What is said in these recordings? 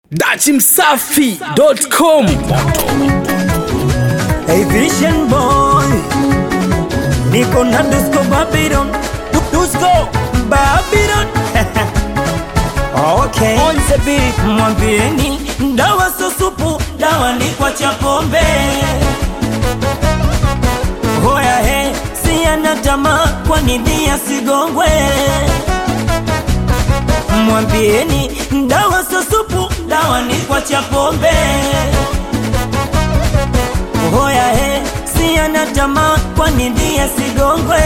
Dachimsafi.com. Hey Vision Boy, niko na Dusko Babylon, Dusko Babylon. Okay, on the beat, mwambieni dawa so supu, dawa ni kwa cha pombe. Hoya he, si anatama kwa nini asigongwe. Mwambieni dawa so supu, dawa ni kwa cha pombe. Hoya he, si anatama kwa nini asigongwe.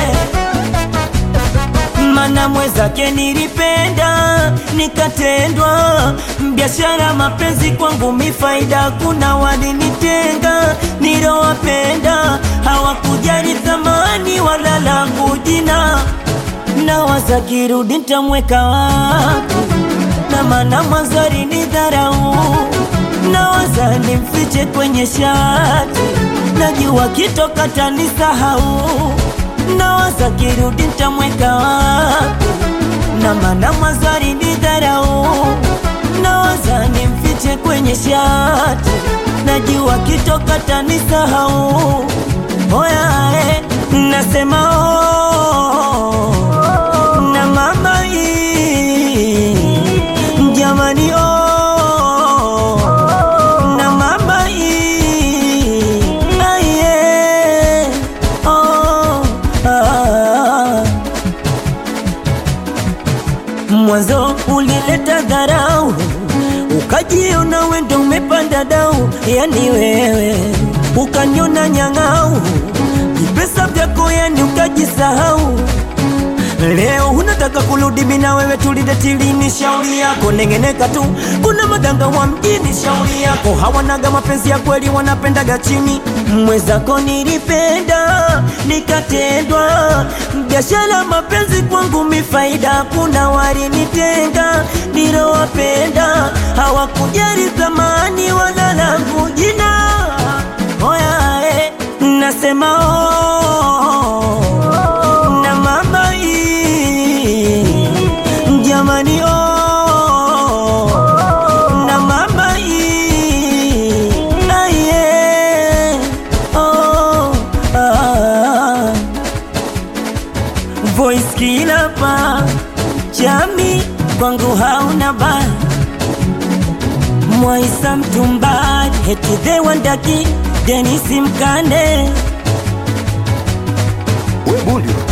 Mana mwezake nilipenda, nikatendwa. Biashara mapenzi kwangu mifaida, kuna walinitenga. Nilowapenda, hawakujali thamani wala langu jina. Na waza kirudi nitamweka wapi, na mana mwanzo alinidharau. Na waza nimfiche kwenye shati, najua kitoka tanisahau. Na waza kirudi nitamweka wapi, na mana mwanzo alinidharau. Na waza nimfiche kwenye shati, najua kitoka tanisahau. Oya nasema oh, na mama hii jamani oh, na mama hii aye oh, Mwanzo ulileta dharau, ukajiona wendo umepanda dau. Yani wewe ukaniona nyang'au, vipesa vyako yani ukajisahau. Leo unataka kurudi mina wewe tulidetili, ni shauri yako. Nengeneka tu, kuna madanga wa mjini, shauri yako. Hawanaga mapenzi ya kweli, wanapendaga chini. Mwezako nilipenda, nikatendwa. Biashara mapenzi kwangu mifaida, kuna walinitenga. Nilowapenda, hawakujali thamani wala langu jina. Oya nasema oh, na mama hii jamani oh, na mama hii aye oh, Voice kila pa chami kwangu hauna ba. Mwaisa mtumbadi heti the wandaki Denisi Mkande Webudio